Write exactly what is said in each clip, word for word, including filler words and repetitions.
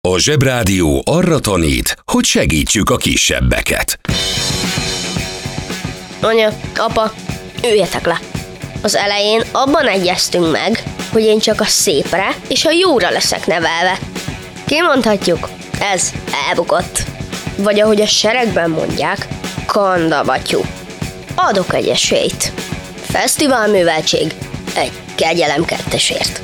A Zsebrádió arra tanít, hogy segítsük a kisebbeket. Anya, apa, üljetek le! Az elején abban egyeztünk meg, hogy én csak a szépre és a jóra leszek nevelve. Kimondhatjuk, ez elbukott. Vagy ahogy a seregben mondják, kandavatyú. Adok egy esélyt. Fesztiválműveltség egy kegyelem kettesért.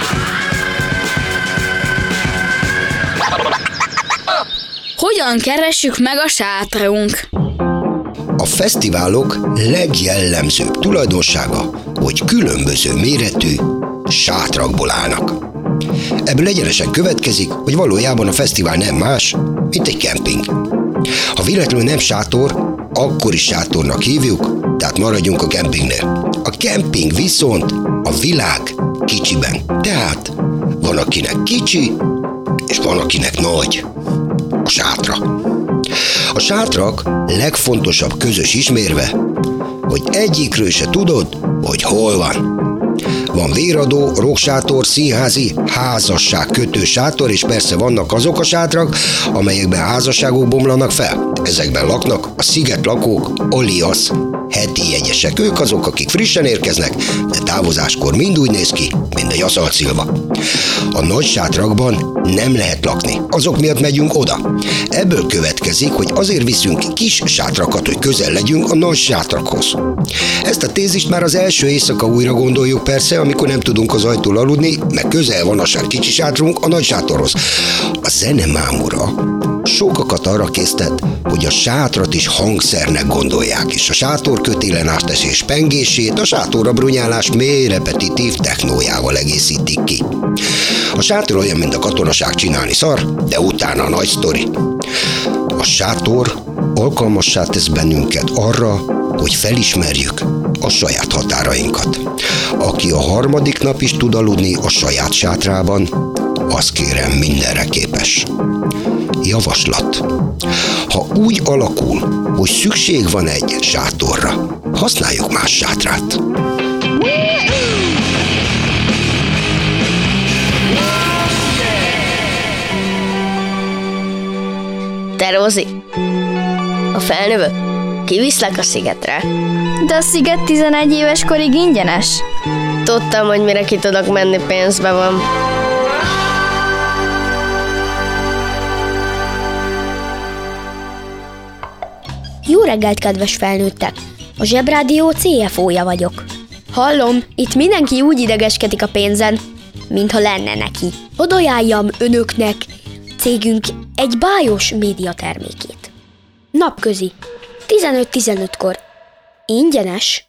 Hogyan keressük meg a sátrunk? A fesztiválok legjellemzőbb tulajdonsága, hogy különböző méretű sátrakból állnak. Ebből egyenesen következik, hogy valójában a fesztivál nem más, mint egy kemping. Ha véletlenül nem sátor, akkor is sátornak hívjuk, tehát maradjunk a kempingnél. A kemping viszont a világ kicsiben. Tehát van akinek kicsi, és van akinek nagy. A sátra. A sátrak legfontosabb közös ismérve, hogy egyikről se tudod, hogy hol van. Van véradó, rocksátor, színházi, házasságkötő sátor, és persze vannak azok a sátrak, amelyekben házasságok bomlanak fel. Ezekben laknak a szigetlakók, alias heti jegyesek. Ők azok, akik frissen érkeznek, de távozáskor mind úgy néz ki, mint egy aszalt szilva. A nagy sátrakban nem lehet lakni, azok miatt megyünk oda. Ebből következik, hogy azért viszünk kis sátrakat, hogy közel legyünk a nagy sátrakhoz. Ezt a tézist már az első éjszaka újra gondoljuk persze, amikor nem tudunk az ajtól aludni, mert közel van a sát kicsi sátrunk a nagy sátorhoz. A zenemámora sokakat arra késztet, hogy a sátrat is hangszernek gondolják, és a sátorkötélen átesés pengését, a sátorra brunyálás mély repetitív technójával egészítik ki. A sátor olyan, mint a katonaság csinálni szar, de utána a nagy sztori. A sátor alkalmassá tesz bennünket arra, hogy felismerjük a saját határainkat. Aki a harmadik nap is tud aludni a saját sátrában, azt kérem, mindenre képes. Javaslat. Ha úgy alakul, hogy szükség van egy sátorra, használjuk más sátrát. Te, Rózi, a felnövök, kiviszlek a szigetre. De a sziget tizenegy éves korig ingyenes? Tudtam, hogy mire ki tudok menni, pénzbe van. Jó reggelt, kedves felnőttek! A Zsebrádió cé ef ó-ja vagyok. Hallom, itt mindenki úgy idegeskedik a pénzen, mintha lenne neki. Hadd ajánljam önöknek cégünk egy bájos médiatermékét. Napközi, tizenöt tizenötkor. Ingyenes.